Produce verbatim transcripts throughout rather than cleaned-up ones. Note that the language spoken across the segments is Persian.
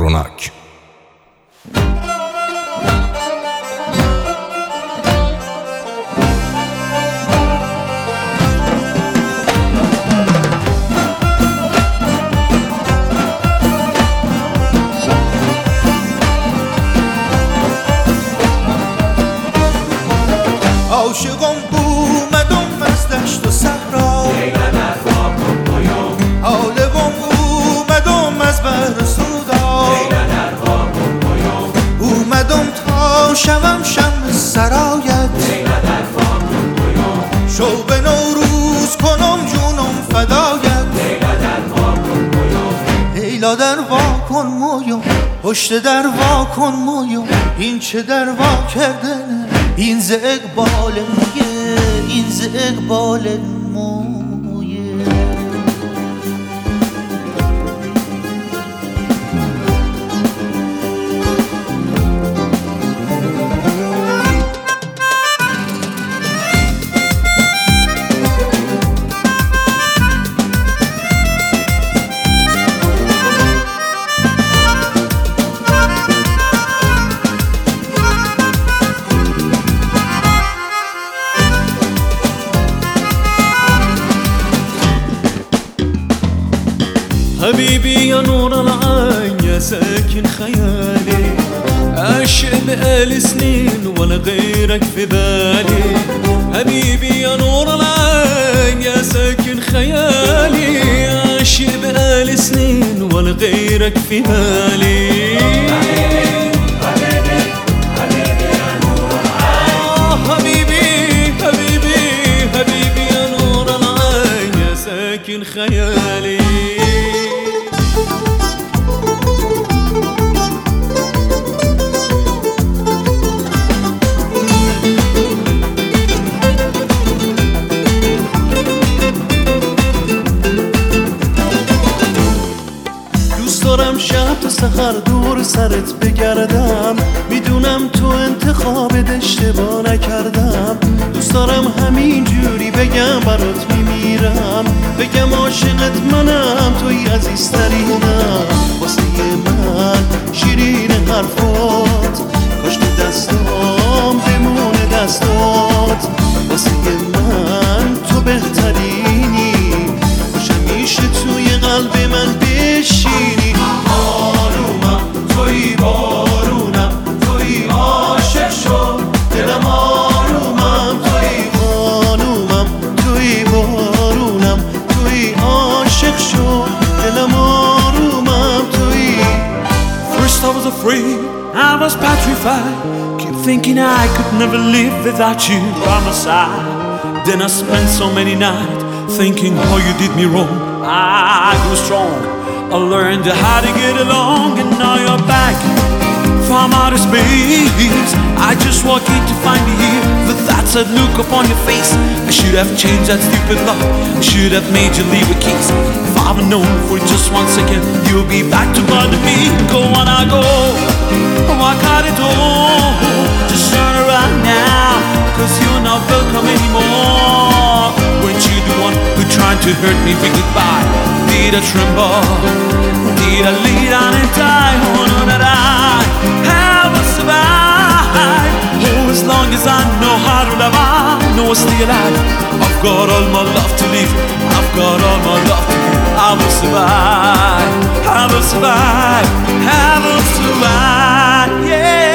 روناک. عاشقم اومدم از دشت و صحرا، عالمم اومدم از بحر سودا، اومدم تا شوم شمع سرایت، شو به نوروز کنم جونم فدایت. لیلا در وا کن مویم، پشت در وا کن مویم، این چه در وا کردنه، این ز اقبال مویه، این ز اقبال مویه. حبيبي يا نور العين يا ساكن خيالي، عاشق بقالي سنين ولا غيرك في بالي. حبيبي يا نور العين يا ساكن خيالي، عاشق بقالي سنين ولا غيرك في بالي. حبيبي حبيبي يا نور العين، حبيبي حبيبي حبيبي يا نور العين يا ساكن خيالي. دارم شب تا سحر دور سرت بگردم، میدونم تو انتخابت اشتباه نکردم. دوست دارم همین جوری بگم برات میمیرم، بگم عاشقت منم توی عزیزترینم. واسه من شیرین حرفات، کاش تو دستام بمونه دستات. واسه من تو بهترینی، کاش همیشه توی قلب من بشینی. آرومم توی بارونم، توی عاشق شو دلم. آرومم توی خانومم، توی بارونم، توی عاشق شو دلم. آرومم توی. First I was afraid, I was petrified, keep thinking I could never live without you by my side. Then I spent so many nights thinking how you did me wrong. I grew strong, I learned how to get along, and now you're back from outer space. I just walk in to find you here with that sad look upon your face. I should have changed that stupid lock, I should have made you leave a kiss. If I've known for just one second you'll be back to bother me. Go on, I go, walk out the door, just turn around now, cause you're not welcome anymore. Weren't you the one who tried to hurt me with goodbye? Did I tremble? Did I lay down and die? Oh no, that I have to survive. Oh, as long as I know how to love, I know I'll stay alive. I've got all my love to live, I've got all my love to give. I will survive, I will survive, I will survive, yeah.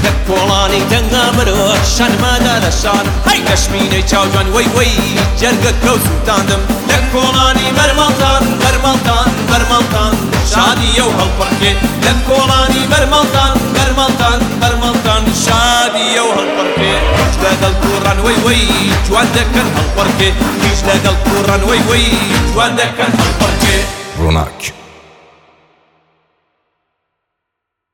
لە کۆڵانی دەنگا مرۆڤ شانمادا لە شانم هەی لە شمینەی چاوجوان وەی وەی جەرگە کەوت سووتاندم لە کۆڵانی بەرمەڵتان بەرمەڵتان بەرمەڵتان شادیە و هەڵپڕکێ لە کۆڵانی بەرمەڵتان بەرمەڵتان بەرمەڵتان شادیە و هەڵپڕکێ هیچ لەگەڵ کوڕان وەی وەی جوان دەکەن هەڵپڕکێ هیچ لەگەڵ کوڕان وەی وەی جوان دەکەن هەڵپڕکێ ڕۆناک